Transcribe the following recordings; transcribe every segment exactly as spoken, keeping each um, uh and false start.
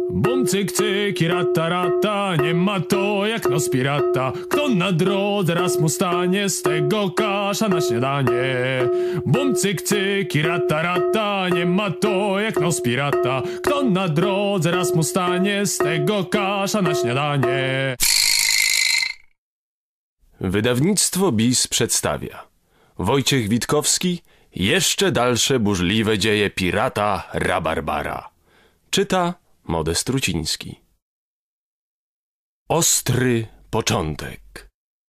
Bum, cyk, cyk i rata, rata, nie ma to jak nos pirata. Kto na drodze raz mu stanie, z tego kasza na śniadanie. Bum, cyk, cyk i rata, rata, nie ma to jak nos pirata. Kto na drodze raz mu stanie, z tego kasza na śniadanie. Wydawnictwo B I S przedstawia Wojciech Witkowski, jeszcze dalsze burzliwe dzieje pirata Rabarbara. Czyta Modest Truciński. Ostry początek.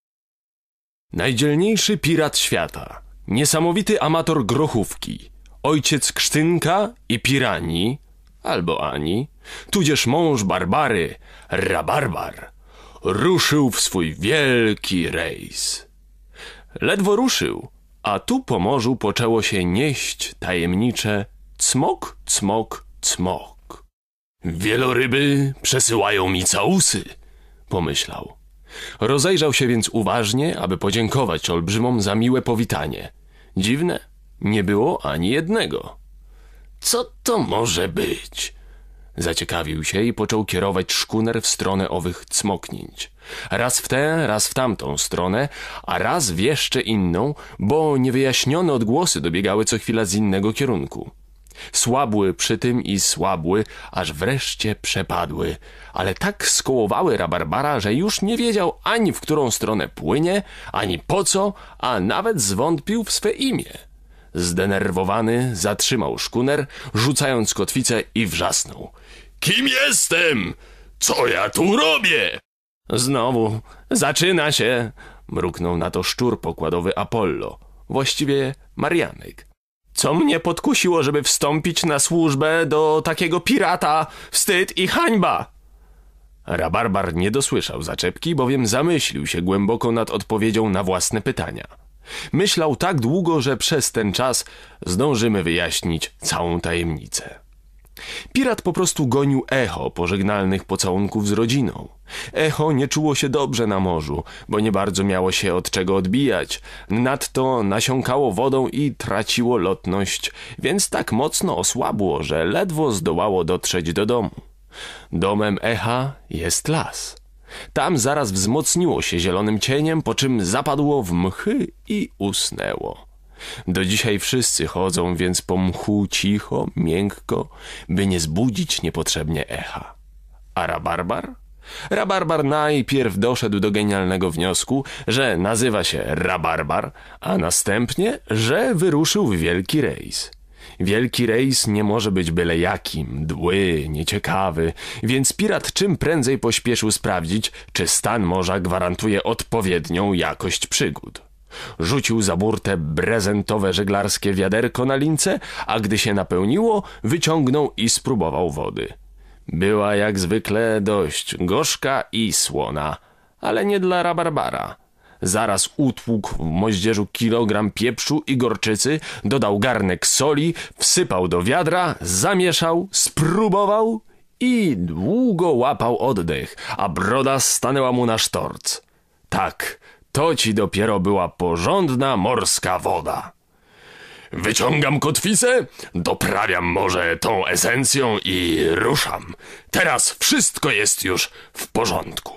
Najdzielniejszy pirat świata, niesamowity amator grochówki, ojciec Krztynka i Piranii, albo Ani, tudzież mąż Barbary, Rabarbar, ruszył w swój wielki rejs. Ledwo ruszył, a tu po morzu poczęło się nieść tajemnicze cmok, cmok, cmok. Wieloryby przesyłają mi całusy, pomyślał. Rozejrzał się więc uważnie, aby podziękować olbrzymom za miłe powitanie. Dziwne, nie było ani jednego. Co to może być? Zaciekawił się i począł kierować szkuner w stronę owych cmoknięć. Raz w tę, raz w tamtą stronę, a raz w jeszcze inną, bo niewyjaśnione odgłosy dobiegały co chwila z innego kierunku. Słabły przy tym i słabły, aż wreszcie przepadły, ale tak skołowały Rabarbara, że już nie wiedział ani w którą stronę płynie, ani po co, a nawet zwątpił w swe imię. Zdenerwowany zatrzymał szkuner, rzucając kotwicę i wrzasnął. Kim jestem? Co ja tu robię? Znowu zaczyna się, mruknął na to szczur pokładowy Apollo, właściwie Marianek. Co mnie podkusiło, żeby wstąpić na służbę do takiego pirata? Wstyd i hańba! Rabarbar nie dosłyszał zaczepki, bowiem zamyślił się głęboko nad odpowiedzią na własne pytania. Myślał tak długo, że przez ten czas zdążymy wyjaśnić całą tajemnicę. Pirat po prostu gonił echo pożegnalnych pocałunków z rodziną. Echo nie czuło się dobrze na morzu, bo nie bardzo miało się od czego odbijać. Nadto nasiąkało wodą i traciło lotność, więc tak mocno osłabło, że ledwo zdołało dotrzeć do domu. Domem echa jest las. Tam zaraz wzmocniło się zielonym cieniem, po czym zapadło w mchy i usnęło. Do dzisiaj wszyscy chodzą więc po mchu cicho, miękko, by nie zbudzić niepotrzebnie echa. A Rabarbar? Rabarbar najpierw doszedł do genialnego wniosku, że nazywa się Rabarbar, a następnie, że wyruszył w wielki rejs. Wielki rejs nie może być byle jakim, dły, nieciekawy, więc pirat czym prędzej pośpieszył sprawdzić, czy stan morza gwarantuje odpowiednią jakość przygód. Rzucił za burtę prezentowe żeglarskie wiaderko na lince, a gdy się napełniło, wyciągnął i spróbował wody. Była jak zwykle dość gorzka i słona, ale nie dla Rabarbara. Zaraz utłukł w moździerzu kilogram pieprzu i gorczycy, dodał garnek soli, wsypał do wiadra, zamieszał, spróbował i długo łapał oddech, a broda stanęła mu na sztorc. Tak, to ci dopiero była porządna morska woda. Wyciągam kotwicę, doprawiam może tą esencją i ruszam. Teraz wszystko jest już w porządku.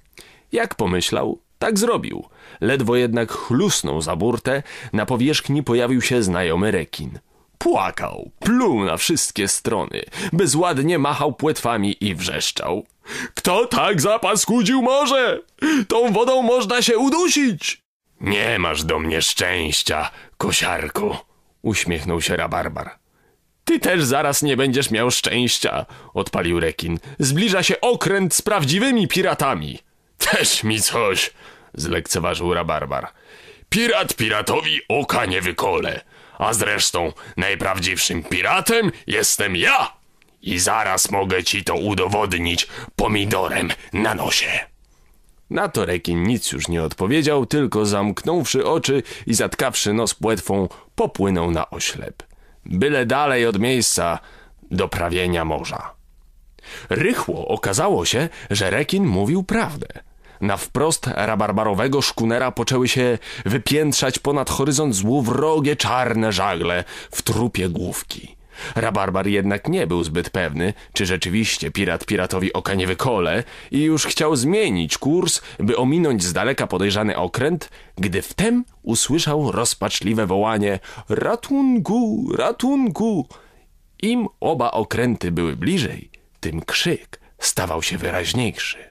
Jak pomyślał, tak zrobił. Ledwo jednak chlusnął za burtę, na powierzchni pojawił się znajomy rekin. Płakał, pluł na wszystkie strony, bezładnie machał płetwami i wrzeszczał. Kto tak zapaskudził morze? Tą wodą można się udusić. Nie masz do mnie szczęścia, kosiarku, uśmiechnął się Rabarbar. Ty też zaraz nie będziesz miał szczęścia, odpalił rekin. Zbliża się okręt z prawdziwymi piratami. Też mi coś, zlekceważył Rabarbar. Pirat piratowi oka nie wykole, a zresztą najprawdziwszym piratem jestem ja i zaraz mogę ci to udowodnić pomidorem na nosie. Na to rekin nic już nie odpowiedział, tylko zamknąwszy oczy i zatkawszy nos płetwą, popłynął na oślep. Byle dalej od miejsca doprawienia morza. Rychło okazało się, że rekin mówił prawdę. Na wprost rabarbarowego szkunera poczęły się wypiętrzać ponad horyzont złowrogie czarne żagle w trupie główki. Rabarbar jednak nie był zbyt pewny, czy rzeczywiście pirat piratowi oka nie wykole i już chciał zmienić kurs, by ominąć z daleka podejrzany okręt, gdy wtem usłyszał rozpaczliwe wołanie: ratunku, ratunku! Im oba okręty były bliżej, tym krzyk stawał się wyraźniejszy.